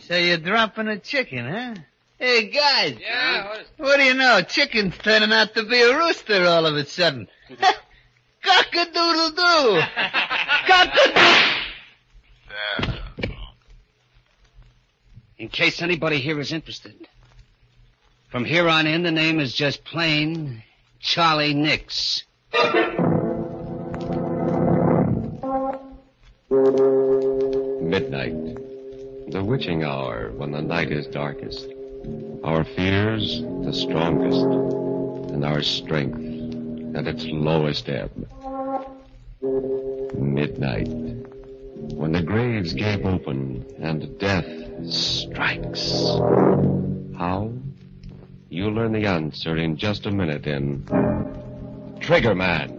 So you're dropping a chicken, huh? Hey, guys. Yeah? What do you know? Chicken's turning out to be a rooster all of a sudden. Cock-a-doodle-doo. Cock-a-doodle. In case anybody here is interested, from here on in, the name is just plain Charlie Nix. Midnight, the witching hour when the night is darkest, our fears the strongest, and our strength at its lowest ebb. Midnight, when the graves gape open and death strikes. How? You'll learn the answer in just a minute in Trigger Man.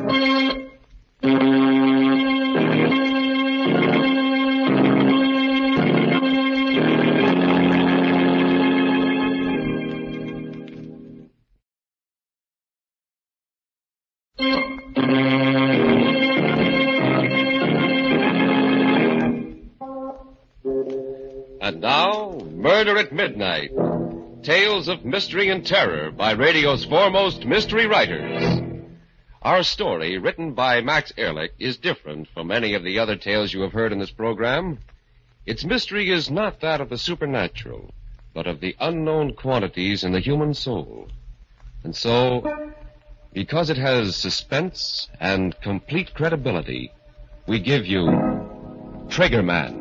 And now, Murder at Midnight. Tales of mystery and terror by radio's foremost mystery writers. Our story, written by Max Ehrlich, is different from any of the other tales you have heard in this program. Its mystery is not that of the supernatural, but of the unknown quantities in the human soul. And so, because it has suspense and complete credibility, we give you Trigger Man.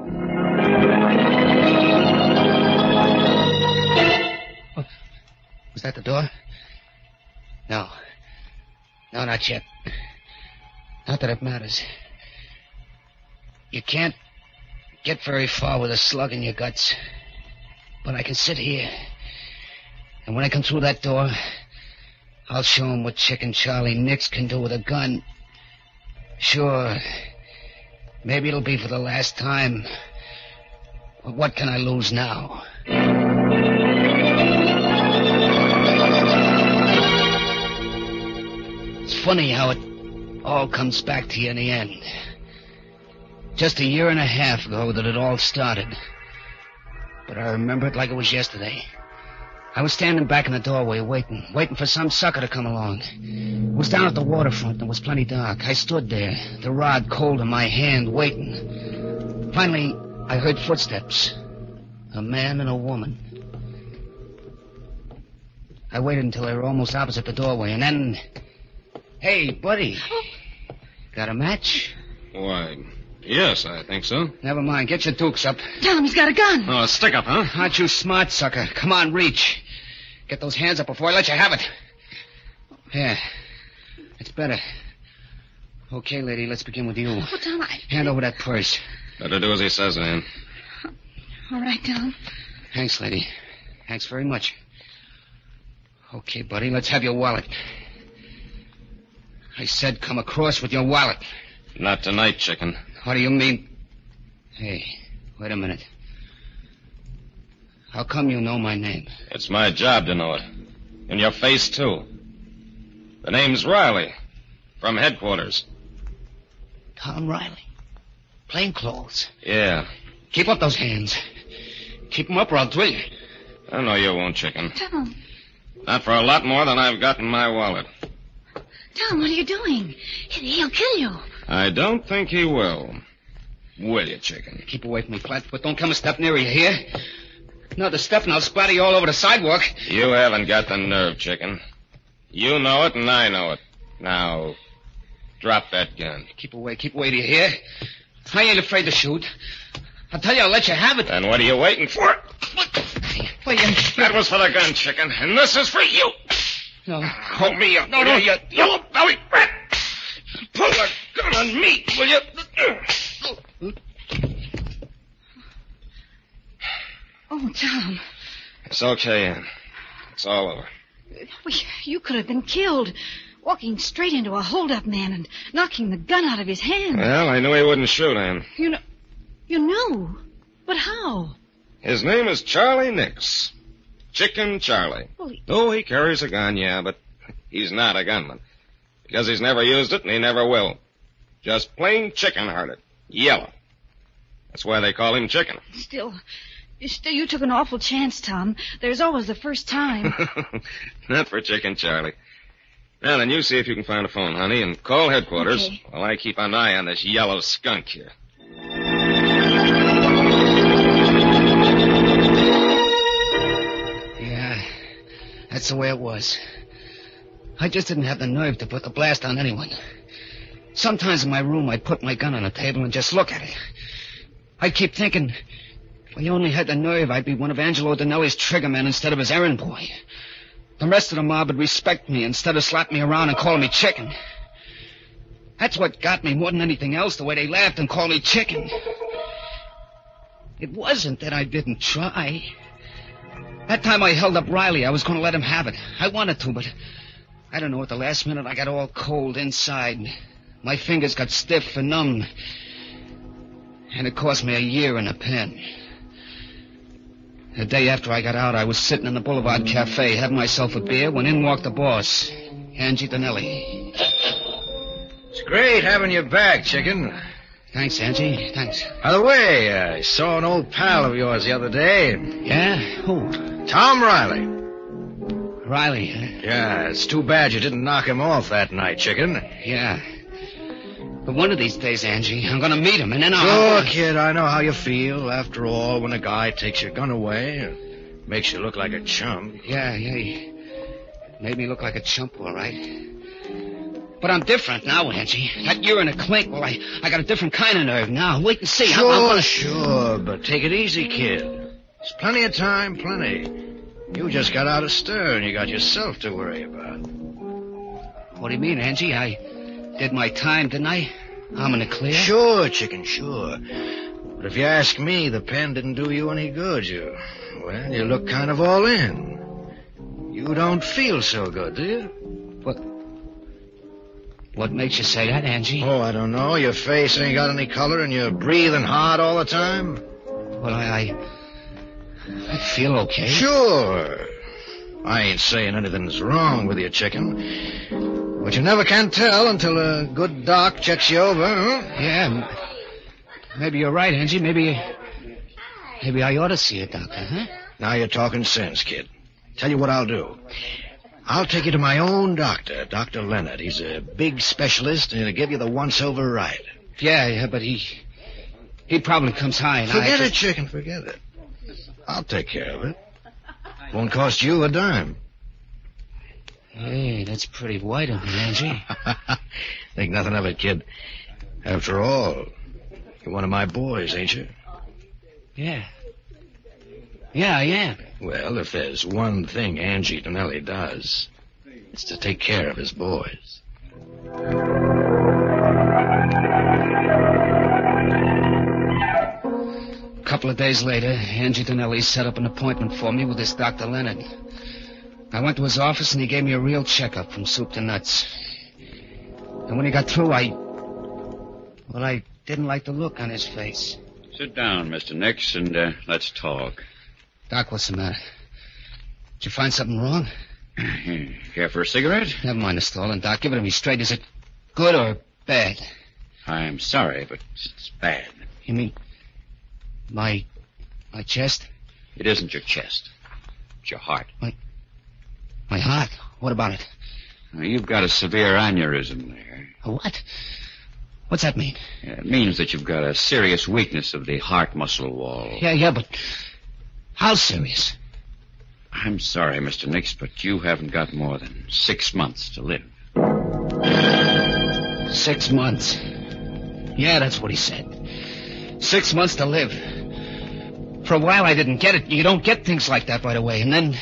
Was that the door? No. No, not yet. Not that it matters. You can't get very far with a slug in your guts. But I can sit here. And when I come through that door, I'll show him what Chicken Charlie Nix can do with a gun. Sure. Maybe it'll be for the last time. But what can I lose now? It's funny how it all comes back to you in the end. Just a year and a half ago that it all started. But I remember it like it was yesterday. I was standing back in the doorway waiting for some sucker to come along. It was down at the waterfront and it was plenty dark. I stood there, the rod cold in my hand, waiting. Finally, I heard footsteps. A man and a woman. I waited until they were almost opposite the doorway, and then... Hey, buddy. Got a match? Why, yes, I think so. Never mind. Get your dukes up. Tell him he's got a gun. Oh, a stick-up, huh? Aren't you smart, sucker? Come on, reach. Get those hands up before I let you have it. Yeah. It's better. Okay, lady, let's begin with you. Oh, Tom, Hand over that purse. Better do as he says, Ann. All right, Tom. Thanks, lady. Thanks very much. Okay, buddy, let's have your wallet. I said come across with your wallet. Not tonight, chicken. What do you mean? Hey, wait a minute. How come you know my name? It's my job to know it. In your face, too. The name's Riley. From headquarters. Tom Riley. Plainclothes. Yeah. Keep up those hands. Keep them up or I'll drill you. I know you won't, chicken. Tom. Not for a lot more than I've got in my wallet. Tom, what are you doing? He'll kill you. I don't think he will. Will you, chicken? Keep away from me, Flatfoot. Don't come a step nearer, you hear? Another step and I'll splatter you all over the sidewalk. You haven't got the nerve, chicken. You know it and I know it. Now, drop that gun. Keep away, do you hear? I ain't afraid to shoot. I'll tell you, I'll let you have it. Then what are you waiting for? That was for the gun, chicken, and this is for you. No. Hold me up. No. You yellow belly rat. Pull the gun on me, will you? Oh, Tom. It's okay, Ann. It's all over. Well, you could have been killed. Walking straight into a hold-up man and knocking the gun out of his hand. Well, I knew he wouldn't shoot, Ann. You knew? But how? His name is Charlie Nix. Chicken Charlie. Well, He carries a gun, yeah, but he's not a gunman. Because he's never used it and he never will. Just plain chicken-hearted. Yellow. That's why they call him Chicken. Still, Still, you took an awful chance, Tom. There's always the first time. Not for Chicken Charlie. Now then, you see if you can find a phone, honey, and call headquarters Okay. while I keep an eye on this yellow skunk here. Yeah, that's the way it was. I just didn't have the nerve to put the blast on anyone. Sometimes in my room, I'd put my gun on the table and just look at it. I'd keep thinking, if I only had the nerve, I'd be one of Angelo Dinelli's triggermen instead of his errand boy. The rest of the mob would respect me instead of slapping me around and calling me chicken. That's what got me more than anything else, the way they laughed and called me chicken. It wasn't that I didn't try. That time I held up Riley, I was going to let him have it. I wanted to, but I don't know, at the last minute I got all cold inside. My fingers got stiff and numb. And it cost me a year in a pen. The day after I got out, I was sitting in the Boulevard Cafe having myself a beer when in walked the boss, Angie Dinelli. It's great having you back, Chicken. Thanks, Angie. Thanks. By the way, I saw an old pal of yours the other day. Yeah? Who? Tom Riley. Riley, huh? Yeah, it's too bad you didn't knock him off that night, Chicken. Yeah. But one of these days, Angie, I'm going to meet him, and then Sure, kid, I know how you feel. After all, when a guy takes your gun away, it makes you look like a chump. Yeah, he made me look like a chump, all right. But I'm different now, Angie. That year in a clink, well, I got a different kind of nerve now. Wait and see. Sure, but take it easy, kid. There's plenty of time, plenty. You just got out of stir, and you got yourself to worry about. What do you mean, Angie? I did my time, didn't I? I'm in the clear? Sure, Chicken, sure. But if you ask me, the pen didn't do you any good. You look kind of all in. You don't feel so good, do you? What makes you say that, Angie? Oh, I don't know. Your face ain't got any color, and you're breathing hard all the time. Well, I feel okay. Sure. I ain't saying anything's wrong with you, Chicken. But you never can tell until a good doc checks you over, huh? Yeah. Maybe you're right, Angie. Maybe I ought to see a doctor, huh? Now you're talking sense, kid. Tell you what I'll do. I'll take you to my own doctor, Dr. Leonard. He's a big specialist, and he'll give you the once-over right. Yeah, but he probably comes high, and Forget it, Chicken, forget it. I'll take care of it. Won't cost you a dime. Hey, that's pretty white of me, Angie. Think nothing of it, kid. After all, you're one of my boys, ain't you? Yeah. Yeah, I am. Well, if there's one thing Angie Dinelli does, it's to take care of his boys. A couple of days later, Angie Dinelli set up an appointment for me with this Dr. Leonard. I went to his office, and he gave me a real checkup from soup to nuts. And when he got through, I didn't like the look on his face. Sit down, Mr. Nix, and let's talk. Doc, what's the matter? Did you find something wrong? Care for a cigarette? Never mind the stalling, Doc. Give it to me straight. Is it good or bad? I'm sorry, but it's bad. You mean my chest? It isn't your chest. It's your heart. My heart? What about it? You've got a severe aneurysm there. A what? What's that mean? It means that you've got a serious weakness of the heart muscle wall. Yeah, but how serious? I'm sorry, Mr. Nix, but you haven't got more than 6 months to live. 6 months. Yeah, that's what he said. 6 months to live. For a while I didn't get it. You don't get things like that right away. And then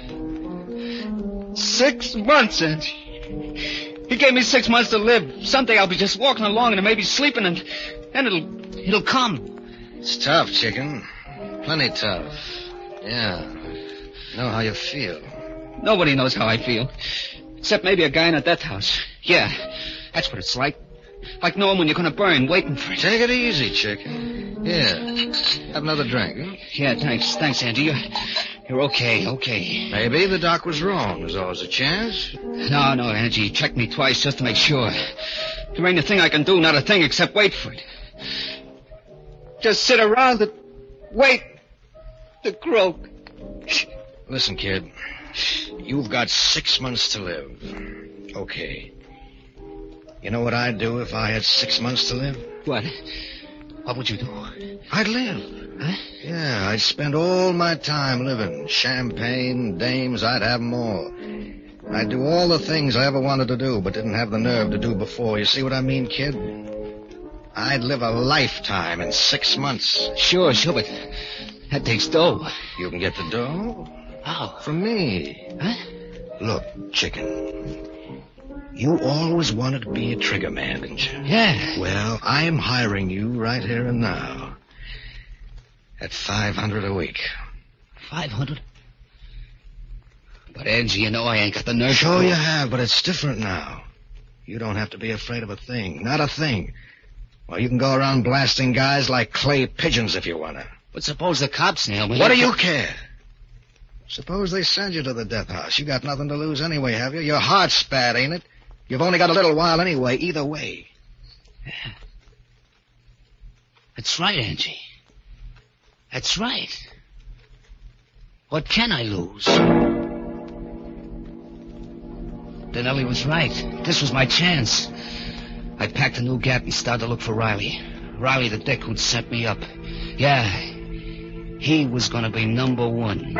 6 months, and he gave me 6 months to live. Someday I'll be just walking along and maybe sleeping, and then it'll come. It's tough, Chicken. Plenty tough. Yeah. Know how you feel. Nobody knows how I feel. Except maybe a guy in a death house. Yeah, that's what it's like. Like knowing when you're going to burn, waiting for it. Take it easy, Chicken. Here. Have another drink, huh? Yeah, thanks. Thanks, Andy. You're okay. Maybe the doc was wrong. There's always a chance. No, Angie. He checked me twice just to make sure. There ain't a thing I can do, not a thing except wait for it. Just sit around and wait. to croak. Listen, kid. You've got 6 months to live. Okay. You know what I'd do if I had 6 months to live? What? What would you do? I'd live. Huh? Yeah, I'd spend all my time living. Champagne, dames, I'd have them all. I'd do all the things I ever wanted to do, but didn't have the nerve to do before. You see what I mean, kid? I'd live a lifetime in 6 months. Sure, but that takes dough. You can get the dough? How? From me. Huh? Look, chicken. You always wanted to be a trigger man, didn't you? Yeah. Well, I'm hiring you right here and now. At $500 a week. 500? But, Angie, you know I ain't got the nerve. Sure you have, but it's different now. You don't have to be afraid of a thing. Not a thing. Well, you can go around blasting guys like clay pigeons if you want to. But suppose the cops nail me. What do you care? Suppose they send you to the death house. You got nothing to lose anyway, have you? Your heart's bad, ain't it? You've only got a little while anyway, either way. Yeah. That's right, Angie. That's right. What can I lose? Denelli was right. This was my chance. I packed a new Gat and started to look for Riley. Riley the dick who'd set me up. Yeah, he was going to be number one.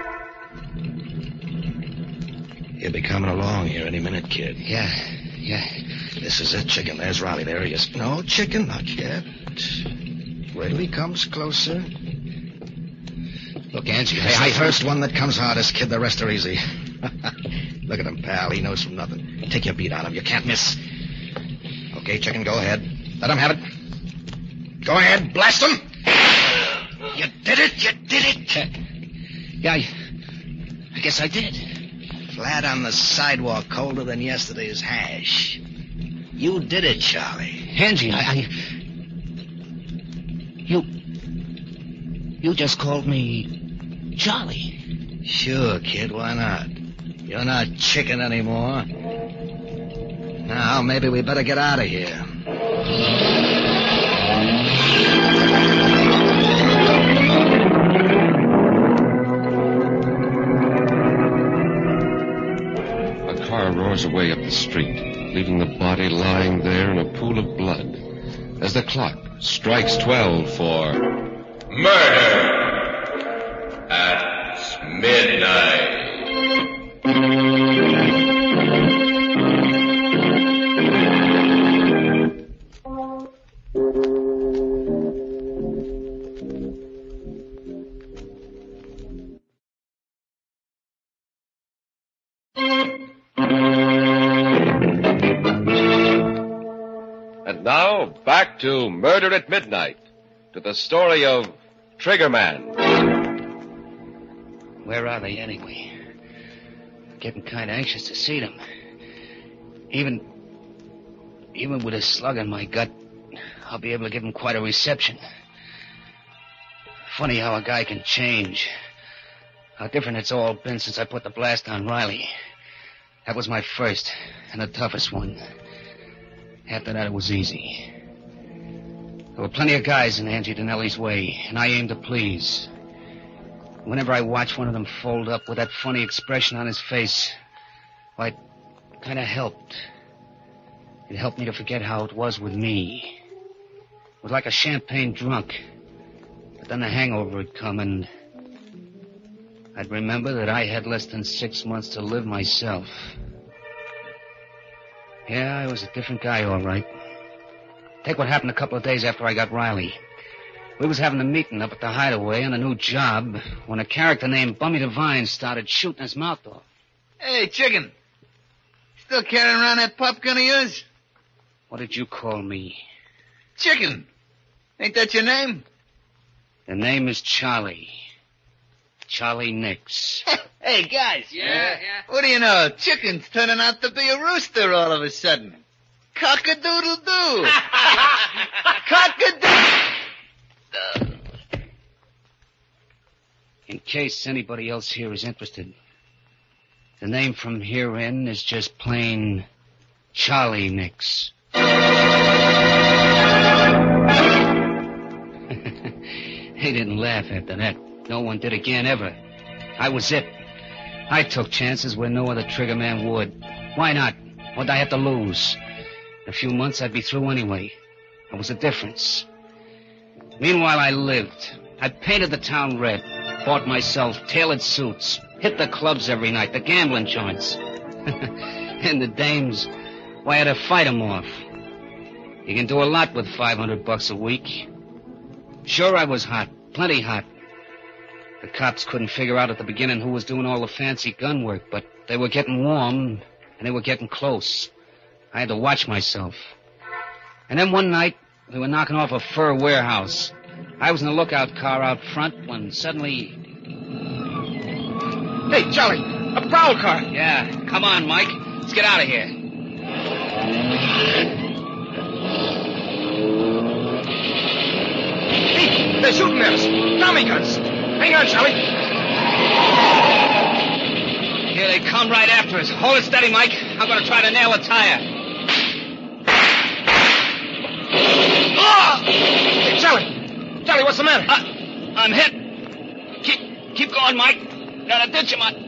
He'll be coming along here any minute, kid. Yeah. This is it, chicken. There's Riley. There he is. No, chicken, not yet. Wait till he comes closer. Look, Angie, I first one that comes hardest, kid. The rest are easy. Look at him, pal. He knows from nothing. Take your beat on him. You can't miss. Okay, chicken, go ahead. Let him have it. Go ahead. Blast him. You did it. You did it. Yeah, I guess I did. Flat on the sidewalk, colder than yesterday's hash. You did it, Charlie. Angie, You just called me Charlie. Sure, kid, why not? You're not chicken anymore. Now, maybe we better get out of here. A car roars away up the street, leaving the body lying there in a pool of blood as the clock strikes 12 for Murder at Midnight. And now, back to Murder at Midnight, to the story of Triggerman. Where are they, anyway? Getting kind of anxious to see them. Even with a slug in my gut, I'll be able to give them quite a reception. Funny how a guy can change. How different it's all been since I put the blast on Riley. That was my first and the toughest one. After that, it was easy. There were plenty of guys in Angie Denelli's way, and I aimed to please. Whenever I watched one of them fold up with that funny expression on his face, well, it kind of helped. It helped me to forget how it was with me. It was like a champagne drunk. But then the hangover would come, and I'd remember that I had less than 6 months to live myself. Yeah, I was a different guy, all right. Take what happened a couple of days after I got Riley. We was having a meeting up at the Hideaway on a new job when a character named Bummy Devine started shooting his mouth off. Hey, chicken. Still carrying around that pop gun of yours? What did you call me? Chicken. Ain't that your name? The name is Charlie. Charlie Nix. Hey, guys. Yeah. What do you know? Chicken's turning out to be a rooster all of a sudden. Cock-a-doodle-doo. Cock-a-doodle. In case anybody else here is interested, the name from here in is just plain Charlie Nix. They didn't laugh after that. No one did again, ever. I was it. I took chances where no other trigger man would. Why not? What'd I have to lose? In a few months, I'd be through anyway. There was a difference. Meanwhile, I lived. I painted the town red, bought myself tailored suits, hit the clubs every night, the gambling joints. And the dames, why, I had to fight 'em off. You can do a lot with $500 a week. Sure, I was hot, plenty hot. The cops couldn't figure out at the beginning who was doing all the fancy gun work, but they were getting warm, and they were getting close. I had to watch myself. And then one night, we were knocking off a fur warehouse. I was in the lookout car out front when suddenly... Hey, Charlie, a prowl car. Yeah, come on, Mike. Let's get out of here. Hey, they're shooting at us. Tommy guns. Hang on, Charlie. Here they come right after us. Hold it steady, Mike. I'm going to try to nail a tire. Oh! Hey, Charlie. Charlie, what's the matter? I'm hit. Keep going, Mike. Got a ditch in my...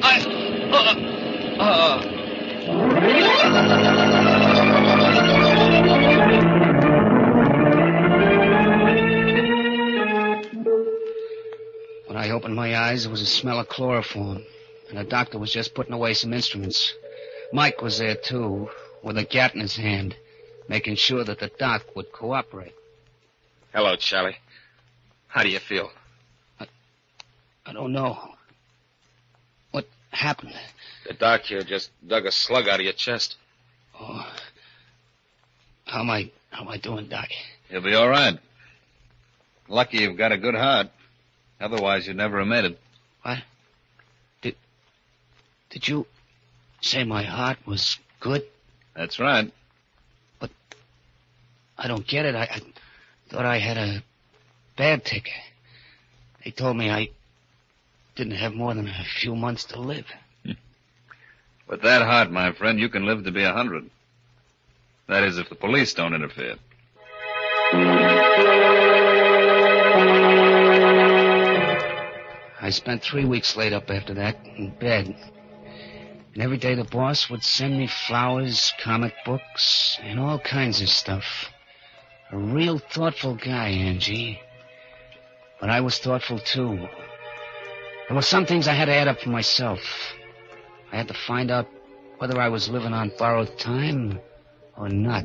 When I opened my eyes, there was a smell of chloroform, and the doctor was just putting away some instruments. Mike was there, too, with a gat in his hand, making sure that the doc would cooperate. Hello, Charlie. How do you feel? I don't know. What happened? The doc here just dug a slug out of your chest. Oh. How am I doing, Doc? You'll be all right. Lucky you've got a good heart. Otherwise, you'd never have made it. What? Did you say my heart was good? That's right. But I don't get it. I thought I had a bad ticker. They told me I didn't have more than a few months to live. With that heart, my friend, you can live to be 100. That is, if the police don't interfere. I spent 3 weeks laid up after that, in bed. And every day the boss would send me flowers, comic books, and all kinds of stuff. A real thoughtful guy, Angie. But I was thoughtful, too. There were some things I had to add up for myself. I had to find out whether I was living on borrowed time or not.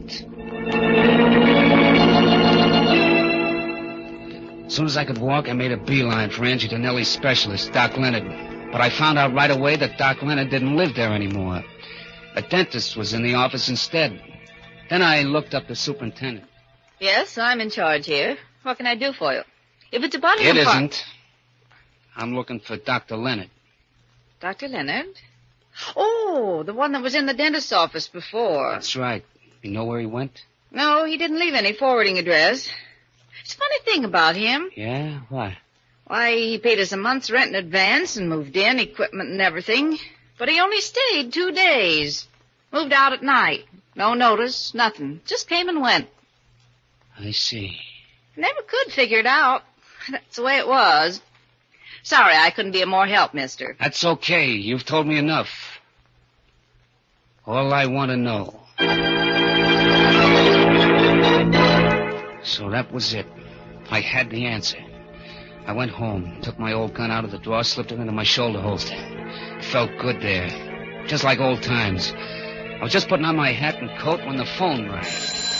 As soon as I could walk, I made a beeline for Angie Donnelly's specialist, Doc Leonard. But I found out right away that Doc Leonard didn't live there anymore. A dentist was in the office instead. Then I looked up the superintendent. Yes, I'm in charge here. What can I do for you? If it's about It isn't. I'm looking for Dr. Leonard. Dr. Leonard? Oh, the one that was in the dentist's office before. That's right. You know where he went? No, he didn't leave any forwarding address. It's a funny thing about him. Yeah? Why? Why, he paid us a month's rent in advance and moved in, equipment and everything. But he only stayed 2 days. Moved out at night. No notice, nothing. Just came and went. I see. Never could figure it out. That's the way it was. Sorry I couldn't be of more help, mister. That's okay. You've told me enough. All I want to know. So that was it. I had the answer. I went home, took my old gun out of the drawer, slipped it into my shoulder holster. It felt good there. Just like old times. I was just putting on my hat and coat when the phone rang.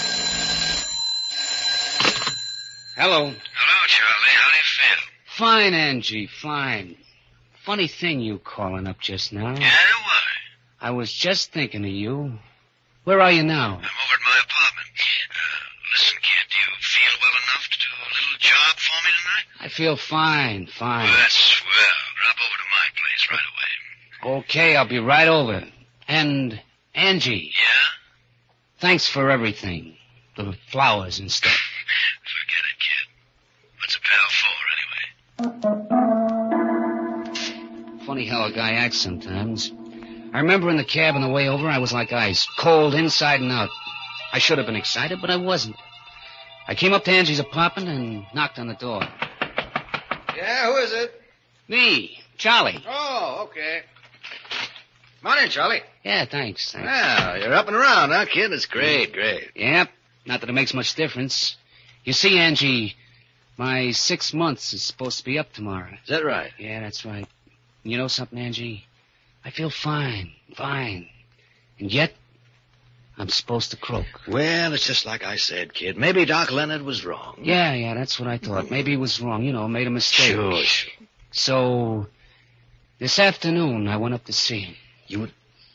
Hello. Hello, Charlie. How do you feel? Fine, Angie, fine. Funny thing you calling up just now. Yeah, why? I was just thinking of you. Where are you now? I'm over at my apartment. Listen, kid, do you feel well enough to do a little job for me tonight? I feel fine. Well, that's swell. Drop over to my place right away. Okay, I'll be right over. And, Angie. Yeah? Thanks for everything. The flowers and stuff. Forget it, kid. What's a pal for, anyway? Funny how a guy acts sometimes. I remember in the cab on the way over, I was like ice, cold inside and out. I should have been excited, but I wasn't. I came up to Angie's apartment and knocked on the door. Yeah, who is it? Me, Charlie. Oh, okay. Come on in, Charlie. Yeah, thanks. Well, you're up and around, huh, kid? That's great. Yep. Not that it makes much difference. You see, Angie, my 6 months is supposed to be up tomorrow. Is that right? Yeah, that's right. And you know something, Angie? I feel fine. And yet, I'm supposed to croak. Well, it's just like I said, kid. Maybe Doc Leonard was wrong. Yeah, that's what I thought. Maybe he was wrong, made a mistake. Sure. So, this afternoon, I went up to see him. You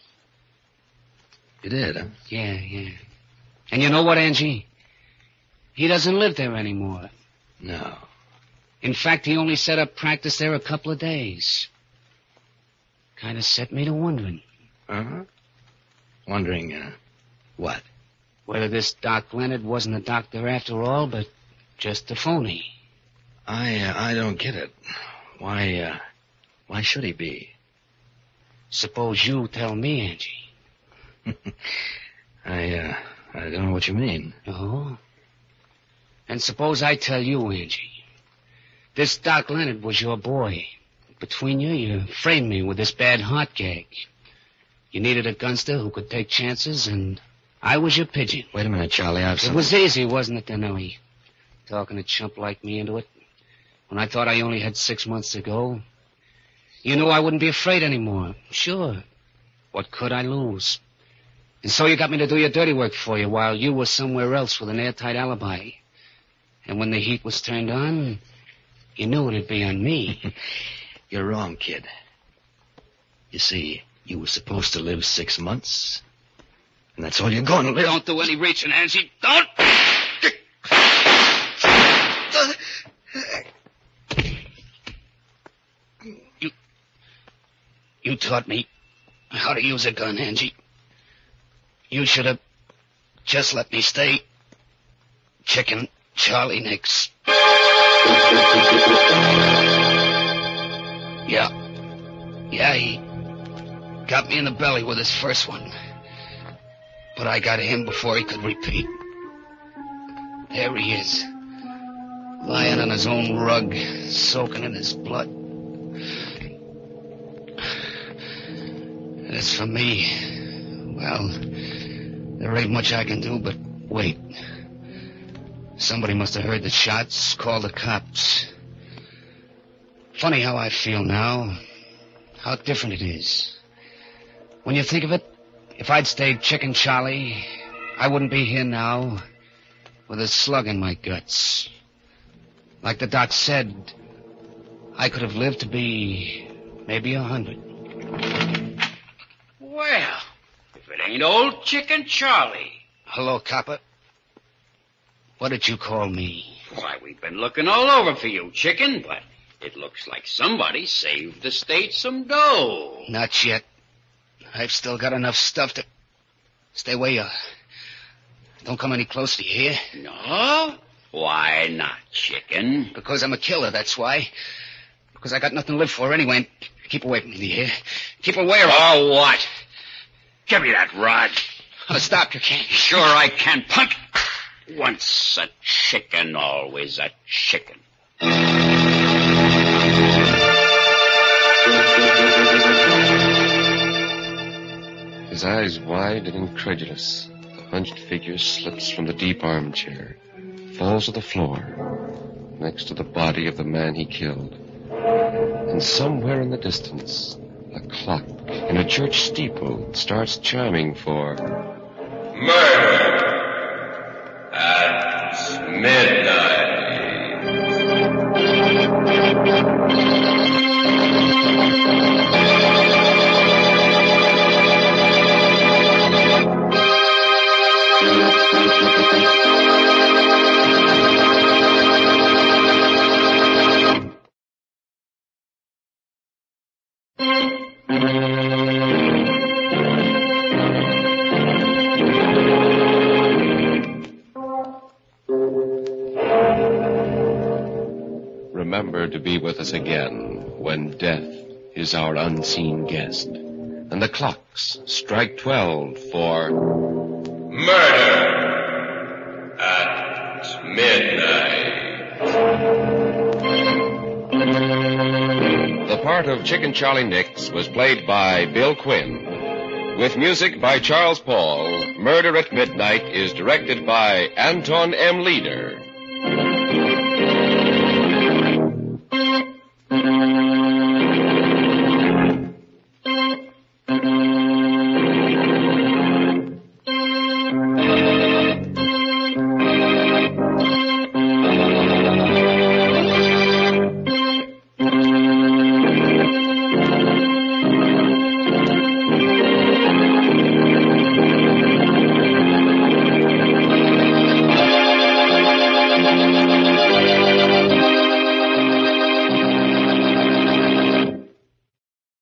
did, huh? Yeah. And you know what, Angie? He doesn't live there anymore. No. In fact, he only set up practice there a couple of days. Kind of set me to wondering. Uh-huh. Wondering, what? Whether this Doc Leonard wasn't a doctor after all, but just a phony. I don't get it. Why should he be? Suppose you tell me, Angie. I don't know what you mean. Oh? And suppose I tell you, Angie. This Doc Leonard was your boy. Between you framed me with this bad heart gag. You needed a gunster who could take chances, and I was your pigeon. Wait a minute, Charlie. It was easy, wasn't it, Danelli? Talking a chump like me into it. When I thought I only had 6 months to go. You knew I wouldn't be afraid anymore. Sure. What could I lose? And so you got me to do your dirty work for you while you were somewhere else with an airtight alibi. And when the heat was turned on, you knew it'd be on me. You're wrong, kid. You see, you were supposed to live 6 months. And that's all you're going to live. Don't do any reaching, Angie. Don't! You taught me how to use a gun, Angie. You should have just let me stay Chicken Charlie Nix. Yeah, he got me in the belly with his first one. But I got him before he could repeat. There he is, lying on his own rug, soaking in his blood. And as for me, well, there ain't much I can do but wait. Somebody must have heard the shots, called the cops. Funny how I feel now. How different it is. When you think of it, if I'd stayed Chicken Charlie, I wouldn't be here now with a slug in my guts. Like the doc said, I could have lived to be maybe 100. Well, if it ain't old Chicken Charlie. Hello, copper. What did you call me? Why, we've been looking all over for you, Chicken, but it looks like somebody saved the state some dough. Not yet. I've still got enough stuff to... Stay where you are. Don't come any closer, you hear? No? Why not, Chicken? Because I'm a killer, that's why. Because I got nothing to live for anyway. And keep away from me, do you hear? Keep away or... Oh, what? Give me that rod. Oh, stop, you can't. Sure I can, punk. Once a chicken, always a chicken. His eyes wide and incredulous, the hunched figure slips from the deep armchair, falls to the floor, next to the body of the man he killed. And somewhere in the distance, a clock in a church steeple starts chiming for... Murder at midnight. Remember to be with us again when death is our unseen guest. And the clocks strike 12 for... Murder at midnight. part of Chicken Charlie Nix was played by Bill Quinn. With music by Charles Paul, Murder at Midnight is directed by Anton M. Leader